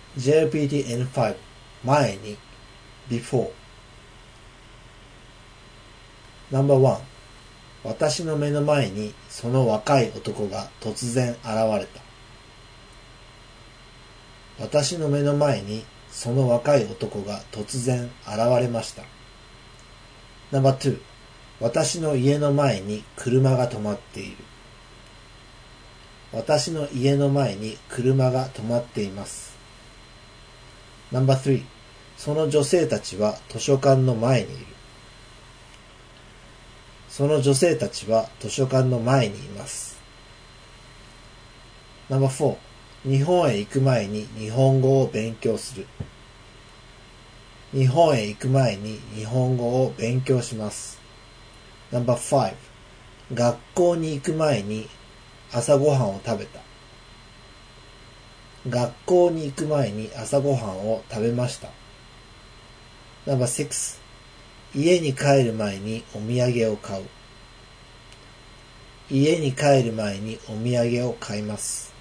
JLPT-N5 前に before No.1 私の目の前にその若い男が突然現れた。私の目の前にその若い男が突然現れました。No.2 私の家の前に車が止まっている。私の家の前に車が止まっています。No.3 その女性たちは図書館の前にいる。その女性たちは図書館の前にいます。No.4 日本へ行く前に日本語を勉強する。日本へ行く前に日本語を勉強します。No.5 学校に行く前に朝ごはんを食べた。学校に行く前に朝ごはんを食べました。No.6 家に帰る前にお土産を買う。家に帰る前にお土産を買います。